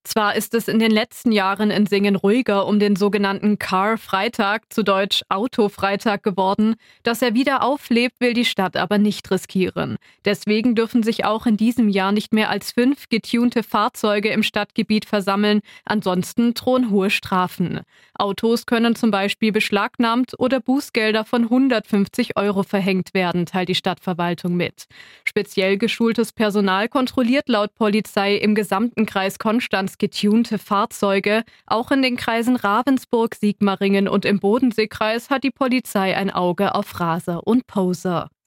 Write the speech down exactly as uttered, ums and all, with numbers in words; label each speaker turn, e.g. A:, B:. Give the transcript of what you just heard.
A: Zwar ist es in den letzten Jahren in Singen ruhiger um den sogenannten Car-Freitag, zu Deutsch Autofreitag, geworden. Dass er wieder auflebt, will die Stadt aber nicht riskieren. Deswegen dürfen sich auch in diesem Jahr nicht mehr als fünf getunte Fahrzeuge im Stadtgebiet versammeln. Ansonsten drohen hohe Strafen. Autos können zum Beispiel beschlagnahmt oder Bußgelder von hundertfünfzig Euro verhängt werden, teilt die Stadtverwaltung mit. Speziell geschultes Personal kontrolliert laut Polizei im gesamten Kreis Konstanz getunte Fahrzeuge. Auch in den Kreisen Ravensburg, Sigmaringen und im Bodenseekreis hat die Polizei ein Auge auf Raser und Poser.